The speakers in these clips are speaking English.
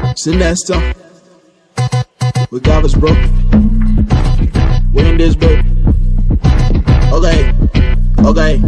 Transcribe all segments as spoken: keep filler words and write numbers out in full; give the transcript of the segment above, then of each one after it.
Sinesta, we got us, bro. We in this, bro. Okay, okay.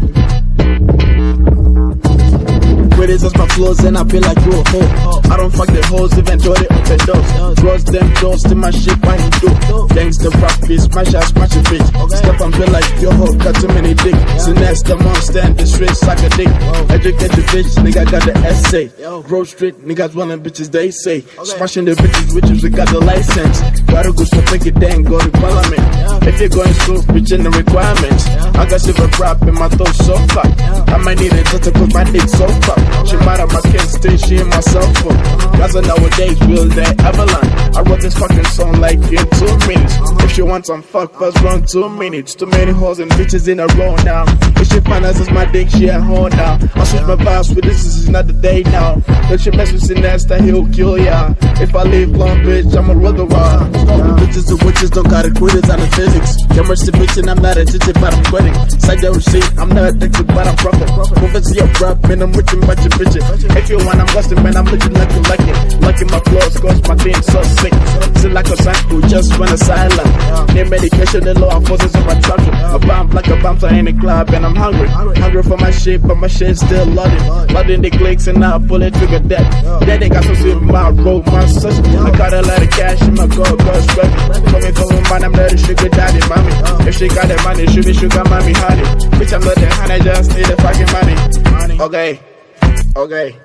Criticize my flows and I feel like you a hoe. I don't fuck the hoes, eventually open doors. Close them doors to my shit, why you do? Thanks to rap beats, smash ass, smash a bitch. Step and feel like your hoe, cut too many dick. Sinesta monster and the street suck a dick. Educate the bitch, nigga got the essay. Grove Street, niggas wanting bitches, they say. Smashing the bitches, witches, we got the license. Gotta go so make it then go to parliament. If you're going slow, reaching the requirements. I got silver crap in my throat so fat. I might need a daughter cause my dick so fat. She mad at my kids, still she in my cell phone. Guys are nowadays real that Avalanche. I wrote this fucking song like in two minutes. If she wants some fuck, first run two minutes. Too many hoes and bitches in a row now. If she finances my dick, she at home now. I switch my vibes with this, this is not the day now. If she mess with Sinesta, he'll kill ya. If I leave long, bitch, I'ma roll the rod. Bitches and witches don't gotta quit it on the physics. Your mercy bitch and I'm not addicted, but I'm quitting. Side the receipt, I'm not addicted, but I'm profit. Move it to your rap, man, I'm rich and bunch of bitches. If you want, I'm busting, man, I'm looking like you like it. Lucky my flows, cause my thing so sick. Still like a cycle, just run a silent. Need medication, the law enforcement on my traffic. A bomb like a bouncer in the club, and I'm hungry. Hungry for my shit, but my shit still loaded. Loading the clicks, and now pull it trigger dead. Then they got some shit in my road, my sus. I got a lot of cash in my gold, gold spread. Coming from a man, I'm not a sugar daddy, mommy. If she got the money, she be sugar mommy, honey. Bitch, I'm not the honey, just need the fucking money. Okay, okay.